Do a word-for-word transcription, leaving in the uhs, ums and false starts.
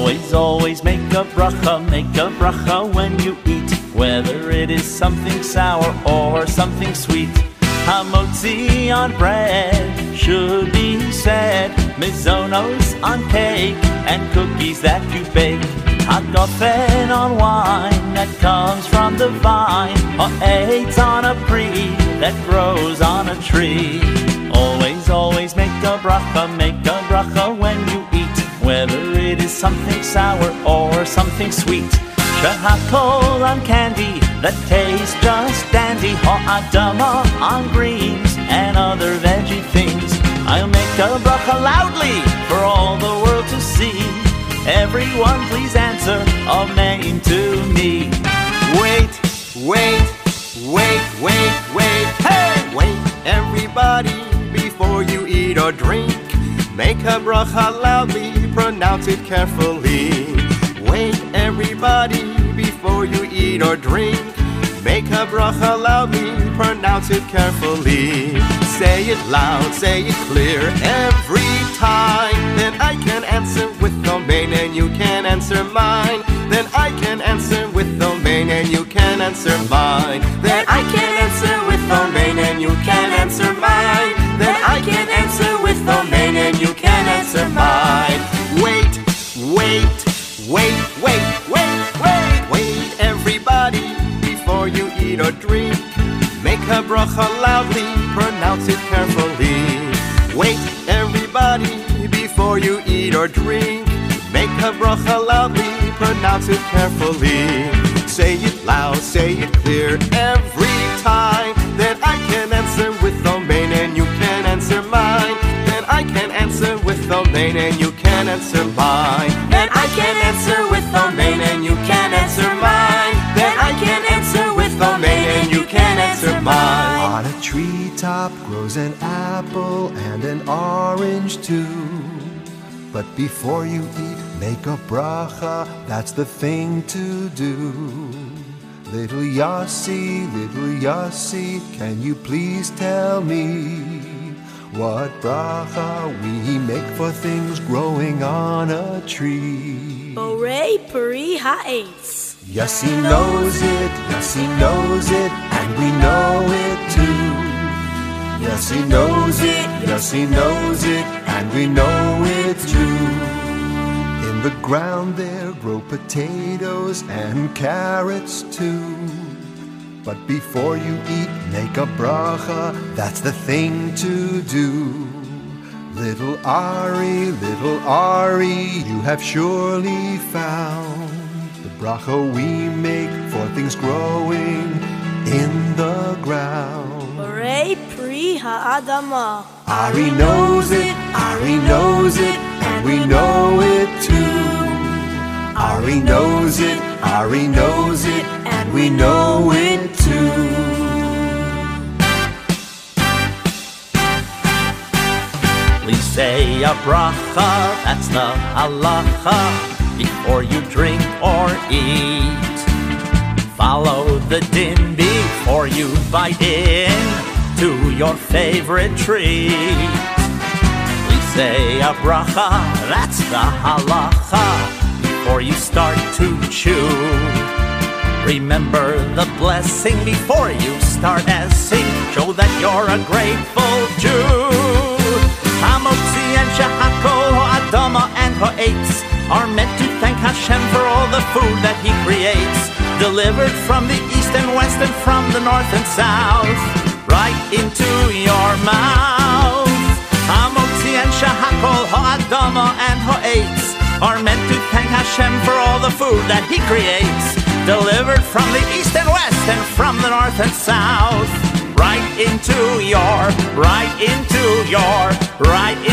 Always, always make a bracha, make a bracha when you eat, whether it is something sour or something sweet. Hamotzi on bread should be said, mizonos on cake and cookies that you bake. Hagafen on wine that comes from the vine, ha'etz on a pri that grows on a tree. Always, always make a bracha, make a bracha when you eat, whether it is something sour or something sweet. Shehakol on candy that tastes just dandy, ha'adama on greens and other veggie things. I'll make a bracha loudly for all the world to see. Everyone please answer amen to me. Wait, wait, wait, wait, wait, hey! Wait, everybody, before you eat or drink, make a bracha loudly, pronounce it carefully. Wait, everybody, before you eat or drink, make a bracha loudly, pronounce it carefully. Say it loud, say it clear every time. Then I can answer with amen and you can answer mine. Then I can answer with amen and you can answer mine. Then I can answer with amen and you can answer mine. Then I can answer with amen and you can answer mine. Wait, wait, wait, wait, wait, wait, wait, everybody, before you eat or drink, make a bracha loudly, pronounce it carefully. Wait, everybody, before you eat or drink, make a bracha loudly, pronounce it carefully. Say it loud, say it clear every time. Then I can answer with amen and you can answer mine. Then I can answer with amen and you can answer mine. Then I can answer with amen and you can answer mine. Then I can answer with amen and you can answer mine. On a treetop grows an apple and an orange too. But before you eat, make a bracha, that's the thing to do. Little Yossi, little Yossi, can you please tell me what bracha we make for things growing on a tree? Borei Peri Ha'etz. Yossi knows it, Yossi knows it, and we know it too. Yossi knows it, Yossi knows it, and we know it too. In the ground there grow potatoes and carrots too. But before you eat, make a bracha, that's the thing to do. Little Ari, little Ari, you have surely found the bracha we make for things growing in the ground. Borei Pri Ha'adama. Ari knows it, Ari knows it, and we know it too. Ari knows it, Ari knows it, and we know it too. Please say a bracha, that's the halacha, before you drink or eat. Follow the din before you bite in to your favorite treat. Please say a bracha, that's the halacha, before you start to chew. Remember the blessing before you start as sing. Show that you're a grateful Jew. Hamotzi and Shehakol, ha'adama and ha'etz are meant to thank Hashem for all the food that He creates, delivered from the east and west and from the north and south, right into your mouth. Hamotzi and Shehakol, ha'adama and ha'etz are meant to thank Hashem for all the food that He creates, delivered from the east and west and from the north and south, right into your, right into your, right